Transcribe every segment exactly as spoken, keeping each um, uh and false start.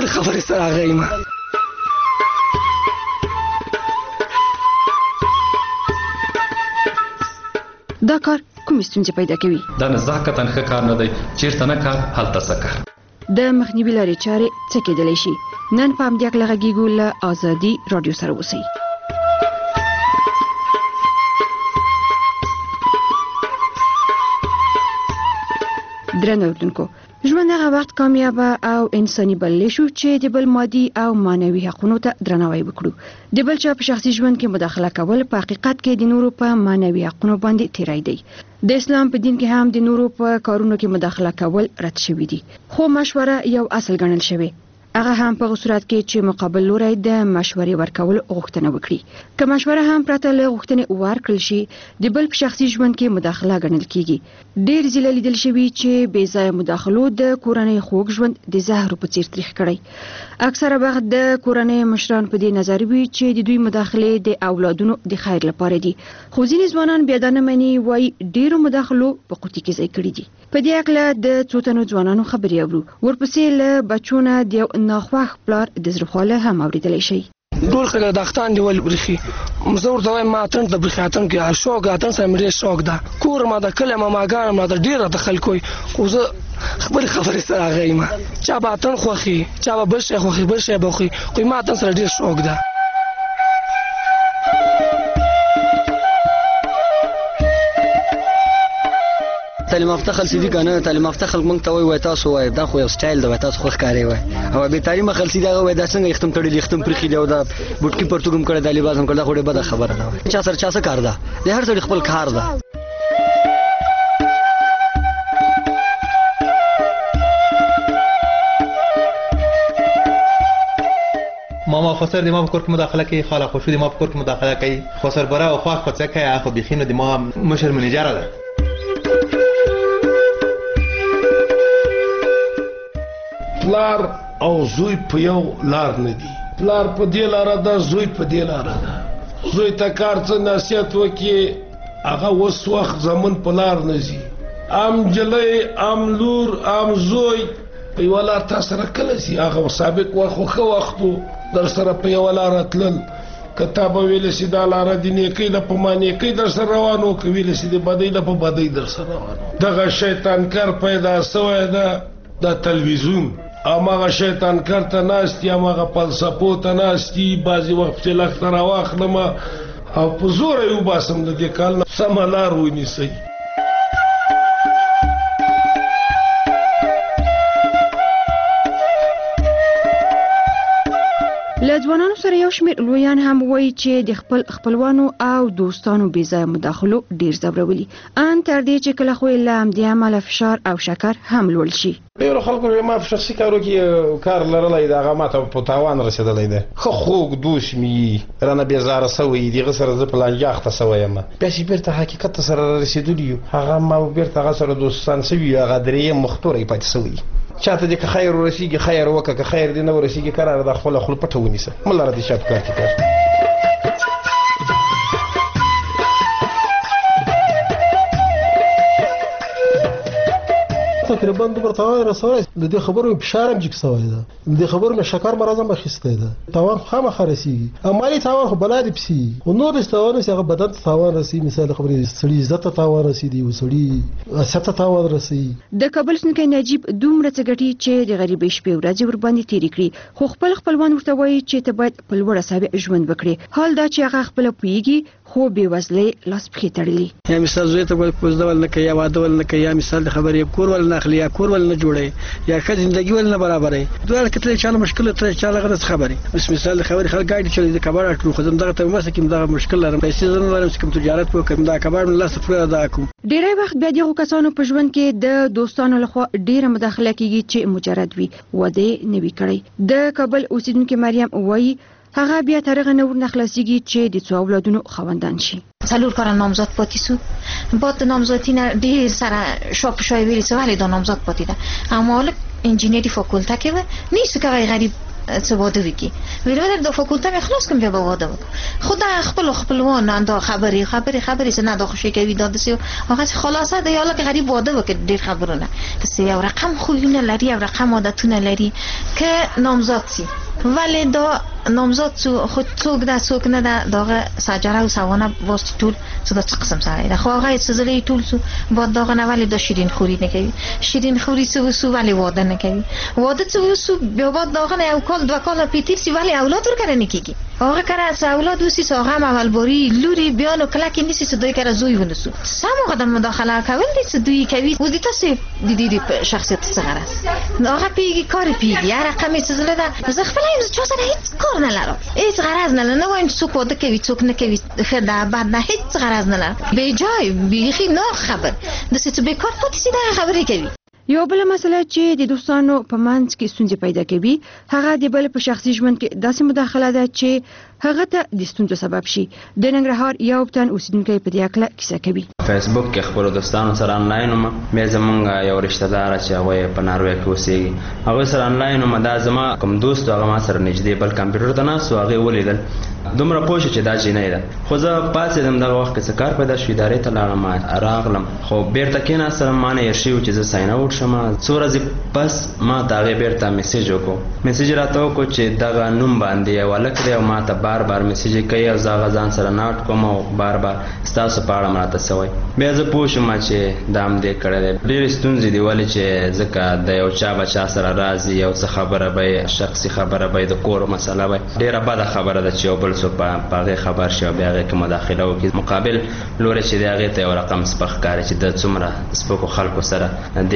خبرې سره راغلی ما دا کار کومې ستونزې پیدا کوي؟ دا نزاکتاً ښه کار نه دی. چېرته نه کار هلته څه کار. د مخنیوي لارې چارې څه کېدلی شي؟ نن په همدې هکله غږیږو له ازادي راډیو سره اوسئ. درنو اوریدونکو، ژوند هغه وخت کامیابه او انساني بللی شو چې د بل مادي او معنوي حقونو ته درناوی وکړو. د بل چا په شخصي ژوند کې مداخله کول په حقیقت کې د نورو په معنوي حقونو باندې تیری دی. د اسلام په دین کې هم د نورو په کارونو کې مداخله کول رد شوی دي، خو مشوره یو اصل ګڼل شوی. هغه هم په صورت کې چې مقابل لوری د مشورې ورکول غوښتنه وکړي. که مشوره هم پرته له غوښتنې ورکړل شي، د بل په شخصي ژوند کې مداخله ګڼل کیږي. ډېر ځله لیدل شوي چې بې ځایه مداخلو د کورنۍ خوږ ژوند د زهرو په څیر تریخ کړی. اکثره وخت د کورنۍ مشران په دې نظر وي چې د دوی مداخلې د اولادونو د خیر لپاره دي، خو ځینې ځوانان بیا دا نه مني، وایي ډېرو مداخلو په قوطي کې ځای کړي دي. په دې هکله د څو تنو ځوانانو خبرې اورو. ورپسې له بچو نه د یو ناخوښ پلار د زړه خواله هم اورېدلی شي. ټول خلک د اختان دی ول برخي زه ورته وایم ما اتن د برخي اتن کې شوق اتن سره مې شوق ده کور ما د کله ما ماګان ما د ډیره د خلکو خو زه خبرې خبرې سره راغی ما چا به اتن خوخي چا به بل شي خوخي بل شي به خوخي خو ما اتن سره ډیر شوق ده. تعلیم یافته خلک دي کنه تعلیم یافته خلک مونږ ته وای تاسو وای دا خو یو سټایل دی تاسو خو ښکاري وای او به تعلیم خلک دي هغه وای دا څنګه ختم کړي ختم پرخي دی او دا بوټکی پرتګم کړي د لباسم کړه خو ډېر بده خبره ده چا سره چا څه کار ده د هر څه خپل کار ده. ماما خسر دی ما په کور کې مداخله کوي، خاله خوشو دی ما په کور کې مداخله کوي، خسر بره او خواخ په څه کوي خو بخینو دی ما مشر منیجر ده. پلار او زوی په یو لار نه دي، پلار په دې لار ده زوی په دې لار ده. زوی ته کار څه نصیحت وکي هغه وس وخت زمون په لار نه زی ام جلې ام لور ام زوی په یو لار تاسو سره کله سي هغه سابق وخت خو وختو در سره په یو لار تلل کتاب ویل سي دا لار دي نه کې د پمانه کې در سره روانو کې ویل سي د بدای د په بدای در سره روانو دغه شیطان کار پیدا سوی ده د تلویزیون اماغه شیطان کرته ناستی اماغه فلسفو ته ناستی بعضی وخت لخت را واخلم او په زور یو باسم د دې کال سملار ونیسي. له ځوانانو سره یو شمېر لویان هم وایي چې د خپل خپلوانو او دوستانو بې ځایه مداخلو ډېر ځورولي، ان تر دې چې کله خو یې له همدې امله فشار او شکر هم لوړ شي. ډېرو خلکو ما په شخصي کارو کې کار لرلی دی هغه ماته په تاوان رسېدلی دی ښه خوږ دوست مې رانه بېزاره سوی دغه سره زه په لانجه اخته سوی یم بیا چې بېرته حقیقت ته سره رسېدلي یو هغه ما بېرته هغه سره دوستان سوي هغه درېیم مختوری پاتې سوی چاته دې که خیر ورسېږي خیر وکړه که خیر دې نه ورسېږي قراره ده خپله خوله پټه ونیسه مه لره دې چا په کار کې کار تقریبا دومره تاوان رسولی د دې خبرو فشار هم جګ سوی ده د دې خبرو مې شکر مرض هم اخیستی ده تاوان خامخا رسېږي او مالي تاوان خو بلا دې پسې خو نور داسې تاوان رسي هغه بدن ته تاوان رسي مثال خبرې سړي عزت ته تاوان رسېدي و سړي حیثیت ته تاوان رسي. د کابل سنکی نجیب دومره څه ګټي چې د غریبۍ شپې ورځې ورباندې تېرې کړي خو خپل خپلوان ورته وایي چې ته باید په لوړه سابع ژوند وکړې حال دا چې هغه خپله پوهېږي خو بېوزلۍ لاس پښې تړلي. یا مثال زوی ته ول کوزده ول نه کوي یا واده ول نه کوي یا مثال د خبرې کور ول نه اخلي یا کور ول نه جوړي یا ښه زندګي ول نه برابرې دواړه کتلې چاله مشکل ته چاله غلط خبرې بس مثال د خبرې خلک ګاډي چلي د کباړ اټلو خو دغه ته مسه کې دغه مشکل لرم پیسې زنه لرم چې کوم تجارت وکړم دا کباړ من لاس پرې ادا کوم. ډېری وخت بیا دغه کسانو په ژوند کې د دوستانو لخوا ډېره مداخله کیږي چې مجرد وي واده نه وي کړی. د کابل اوسیدونکې مریم وایي هغه بیا تر هغه نه ورنه خلاصېږي چې د څو اولادونو خاوندان شي. څلور کاله نامزد پاتې سو بعد د نامزدۍ نه ډېر سره شاپ شای ویلې څه ولې دا نامزد پاتې ده اما حالا انجینری فاکولته کې و نیست که غریب څه واده وکړي ویل د فاکولته مې خلاص کوم بیا به واده وکړم خو دا خپل خپلوان دا خبرې خبرې خبرې څه نه دا خوشي کوي دا داسې هغه خلاصه د یاله کې غریب واده وکړي ډېر خبرونه داسې یو رقم خویونه لري یو رقم عادتونه لري که نامزاد سي ولی دا نامزاد خود څوک ده څوک نه ده داغه سجره و سوانه واسه ټول څه د قسم سره ده خو هغه څه زړی ټول سو با داغه نه ولی دا شیرین خوري نه کوي شیرین خوري سو سو ولی واده نه کوي واده څه سو بیا بعد داغه نه یو کال دوه کال پیتیر سی ولی اولاد ورکړه نه کیږي هغه کړه څه اولاد وسی سو هغه اول بوري لوري بیا نو کله کې نیسی څه دوی کړه زوی ونسو سم هغه د مداخله کول دي څه دوی کوي و دي تاسو د دې شخصیت څه غرض هغه پیږي کار پیږي هر رقم څه زله ده زه خپل یم چا سره هیڅ کار نه لرم هیڅ غرض نه لرم نه وایم څوک واده کوي څوک نه کوي خدا بعد نه هیڅ غرض نه لرم به جای بیخي نه خبر د څه به کار پاتې سي دا خبرې کوي یو بل مسله چې د دوستانو په منځ کې ستونزې پیدا کوي هغه د بل په شخصي ژوند کې داسې مداخله ده چې هغه ته د ستونزو سبب شي د ننګرهار یو تن اوسیدونکی په دې اړه کیسه کوي فیسبوک کې خپل دوستانو سره آنلاین ما مې زمونږ یو رشتہ دار چې هغه په ناروې کې اوسېږي هغه سره آنلاین ما دا زما کوم دوست هغه ما سره نږدې بل کمپیوټر ته ناس هغه ولیدل دومره پوه چې دا جینۍ ده خو زه پاتې دغه وخت کې څه کار پیدا شو ادارې ته لاړم راغلم خو بیرته کېناستم ما نه یې شو چې زه ساین اوټ شم څو ورځې پس ما د هغې بیرته میسیج وکړو میسیج راته وکړو چې دغه نوم باندې یو هلک دی او ما ته بار بار میسیج کوي او زه هغه ځان سره ناټ کوم او بار بار ستاسو په اړه راته څه وایي بیا زه پوه شوم چې دا همدې کړی دی ډېرې ستونزې دي ولې چې ځکه د یو چا به چا سره راځي یو څه خبره به شخصي خبره به د کور مسله به ډېره بده خبره ده چې یو بل څوک په هغې خبر شي او بیا هغې کې مداخله وکړي مقابل لورې چې د هغې ته یو رقم سپک ښکاري چې د څومره سپکو خلکو سره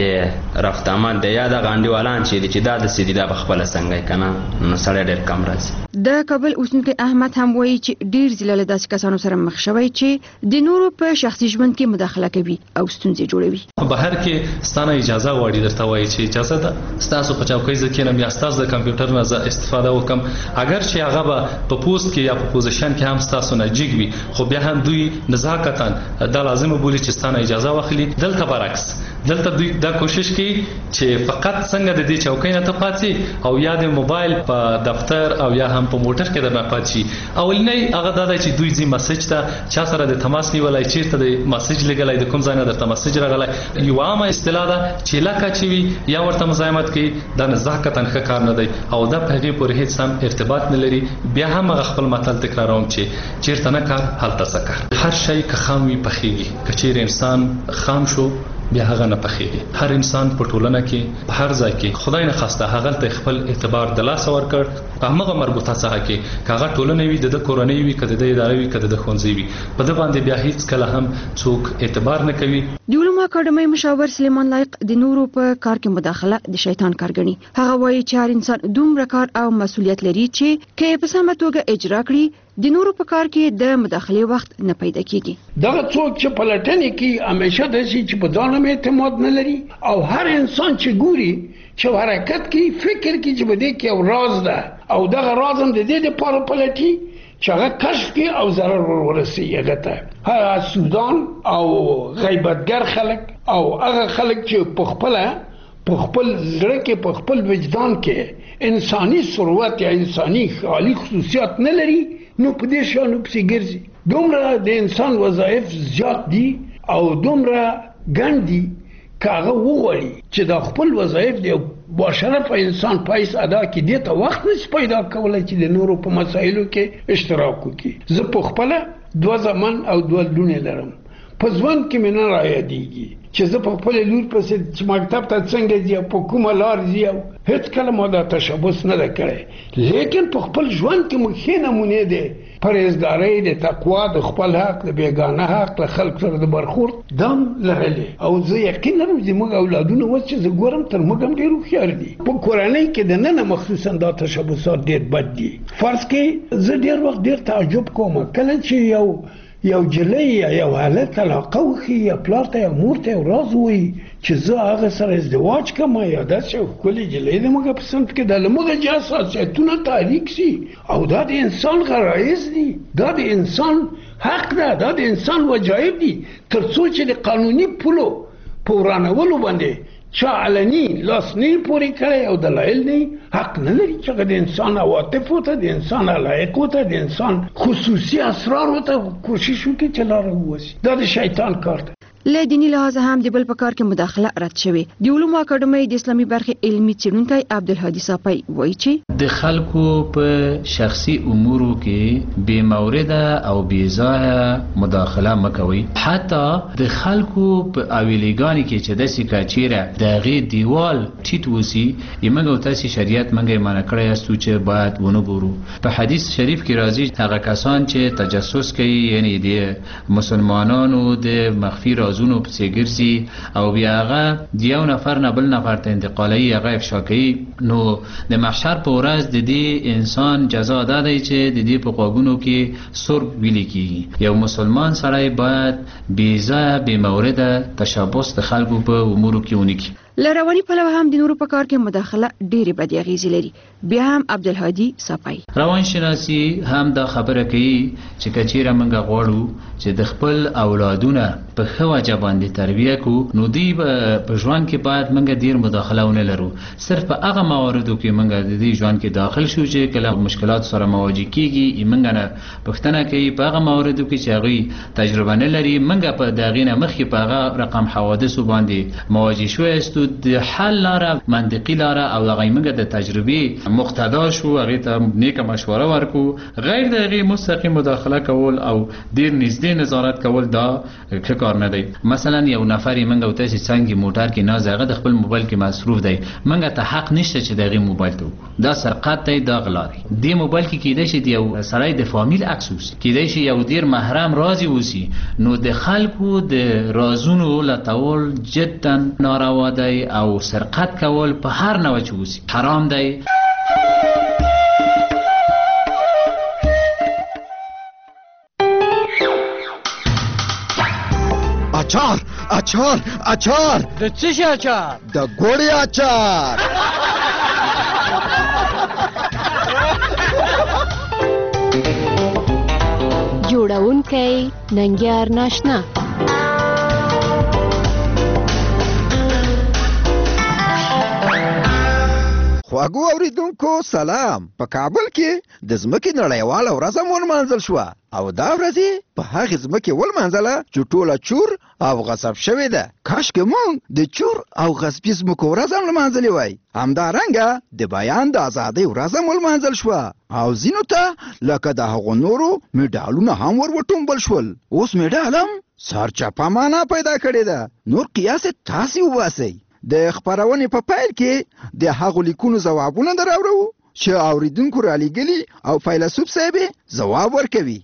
د رفت آمد دی یا دغه انډیوالان چې دي چې دا داسې دي دا به خپله څنګه یې که نه نو سړی ډېر کم راځي د کابل اوسیدونکی احمد هم وایي چې ډېر ځله له داسې کسانو سره مخ شوی چې د نورو په شخصي ژوند کې مداخله کوي او ستونزې جوړوي بهر کې ستانه اجازه غواړي درته وایي چې اجازه ده ستاسو په چوکۍ زه کښېنم یا ستاسو د کمپیوټر نه زه استفاده وکړم اگر چې هغه به په پوسټ کې یا په پوزیشن کې هم ستاسو نه جګ وي خو بیا هم دوی نزاکتاً دا لازمه بولي چې ستانه اجازه واخلي دلته برعکس دلته دوی دا کوشش کوي چې فقط څنګه د دې چوکۍ نه ته پاتې او یا د موبایل په دفتر او یا هم په موټر کې درنه پاتې شي اولنی هغه دا دی چې دوی ځي مسیج ته چا سره د تماس نیولای چیرته د مسیج لګلای د کوم ځای نه درته مسیج راغلی یو عامه اصطلاح ده چې لکه چې وي یا ورته مزاحمت کوي دا نزاکتاً ښه کار نه دی او دا په هغې پورې هېڅ هم ارتباط نه لري بیا هم هغه خپل متل تکراروم چې چیرته نه کار هلته څه کار هر شی که خام وي پخېږي که چیرې انسان خام شو بیا هغه نه پخېږي هر انسان په ټولنه کې په هر ځای کې خدای نه خواسته هغه ته خپل اعتبار د لاسه ورکړ په همغه مربوطه ساحه کې که هغه ټولنه وي د د کورنۍ وي که د د ادارې وي که د د ښوونځي وي په ده باندې بیا هیڅ کله هم څوک اعتبار نه کوي د علومو اکاډمۍ مشاور سلیمان لایق د نورو په کار کې مداخله د شیطان کار ګڼي هغه وایي چې هر انسان دومره کار او مسؤلیت لري چې که یې په سمه توګه اجرا کړي د نورو په کار کې د مداخلې وخت نه پیدا کیږي دغه څوک چې پلټنې کې همیشه داسې چې په ځان هم اعتماد نه لري او هر انسان چې ګوري چې حرکت کوي فکر کوي چې په دې کې یو راز ده او دغه راز هم د دې دپاره پلټي چې هغه کشف کړي او ضرر ورسوي هغه ته هغه سودان او غیبتګر خلک او هغه خلک چې په خپله په خپل زړه کې په خپل وجدان کې انساني ثروت یا انساني خالي خصوصیات نه لري نو په دې شانو پسې ګرځي دومره د انسان وظایف زیات دي او دومره ګڼ دي که هغه وغواړي چې د خپل وظایف د باشرفه انسان پایس ادا کړي دې ته وخت نشي پیدا کولی چې د نورو په مسایلو کې اشتراک وکړي زه په خپله دوه زامن او دوه لوڼې لرم په ژوند کې مې نه رایادېږي چې زه په خپلې لور پسې چې مکتب ته څنګه ځي او په کومه لار ځي او هېڅ کله ما دا تشبث نه ده کړی لیکن په خپل ژوند کې مو ښې نمونې دی پرهیزګارۍ د تقوا د خپل حق د بیګانه حق له خلکو سره د برخورد دا هم لرلې او زه یقین لرم چې زموږ اولادونه اوس چې زه ګورم تر موږ هم ډېر هوښیار دي په کورنۍ کې دننه مخصوصا دا تشبثات ډېر بد دي فرض کړئ زه ډېر وخت ډېر تعجب کوم کله چې یو یو جلۍ یا یو هلک علاقه وښي یا پلار ته یا مور ته یو راز ووایي چې زه هغه سره ازدواج کوم یا داسې یو ښکلې جلۍ د موږ په صنف کې دا له موږ چې حساسیتونه تحریک سي او دا د انسان غرایز دي دا د انسان حق ده دا د انسان وجایب دي تر څو چې د قانوني پولو په ورانولو باندې چا علني لاس نه پوری کړی او دلایل نه حق نه لري چې د انسان عواطف ته د انسان علایق ته د انسان خصوصي اسرار ته کوشش وکړي چې لاره ووسی. دا د شیطان کار دی. له دینی لحاظ هم د بل په کار کې مداخله رد شوې. د علومو اکاډمۍ د اسلامي برخې علمي څېړونکی عبدالهادي صافی وایي چې د خلکو په شخصي امورو کې بې مورده او بې ځایه مداخله مکوئ. حتی د خلکو په اویلیګانې کې چې داسې که چیرې د هغې دیوال ټیټ وسي یمنګ او تاسې شریعت منګه یې منع کړی یاستو چې باید ونه ګورو. په حدیث شریف کې راځي هغه کسان چې تجسس کوي یعنی د مسلمانانو د مخفي رازونو پسې ګرځي او بیا هغه د یو نفر نه بل نفر ته انتقالوي هغه افشا کوي نو د محشر په ورځ د دې انسان جزا دا دی چې د دې په غوږونو کې سرب ویلي کېږي. یو مسلمان سړی باید بې ځایه بې مورده تشبث د خلکو په امورو کې ونه کړي. له رواني پلوه هم د نورو په کار کې مداخله ډېرې بدې اغېزې لري. بیا هم عبدالهادي صافی روانشناسي هم دا خبره کوي چې که چیرې موږ غواړو چې د خپل اولادونه په ښه وجه باندې تربیه کړو نو دوی په ژوند کې باید موږ ډېر مداخله ونه لرو. صرف په هغه مواردو کې موږ د دې ژوند کې داخل شو چې کله مشکلات سره مواجه کېږي موږ نه پوښتنه کوي په هغه مواردو کې چې هغوی تجربه نه لري. موږ په د هغې نه مخکې په هغه رقم حوادثو باندې مواجه شوی یاستو د حل لاره منطقي لاره او هغه موږ د تجربې مقتدا شو هغې ته نیکه مشوره ورکو. غیر د هغې مستقیم مداخله کول او ډېر نږدې نظارت کول دا ښه کار نه دی. مثلا یو نفر یې موږ او تاسې څنګه موټر کې ناز هغه د خپل موبایل کې مصروف دی موږ ته حق نشته چې د هغې موبایل ته وکړو. دا سرقت دی دا غلا دی. دې موبایل کې کیدای شي د یو سړی د فامیل عکس اوسي کیدای شي یو ډېر محرم راز اوسي نو د خلکو د رازونو لټول جدا ناروا دی او سرقت کول په هر نوع چې اوسي حرام دی. اچار اچار اچار د څه شي اچار؟ د ګوړې اچار. جوړونکی ننګیار ناشنا. خواږو اوریدونکو سلام. په کابل کې د ځمکې نړیواله ورځ هم ولمانځل شوه او دا ورځ په هغې ځمکې ولمانځله چې ټوله چور او غصب شوې ده. کاشکې موږ د چور او غصبي ځمکو ورځ هم لمانځلې وای. همدارنګه د بیان د ازادۍ ورځ هم ولمانځل شوه او ځینو ته لکه د هغو نورو میډالونه هم ور وټومبل شول. اوس میډال هم سرچپه معنا پیدا کړې ده. نور قیاس تاسې وباسئ. د خپرونې په پیل کې د هغو لیکونو ځوابونه در اورو چې اوریدونکو رالیږلي او فیلسوف صاحب ځواب ورکوي.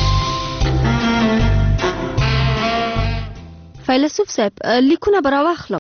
فیلسوف صاحب لیکونه به راواخلم.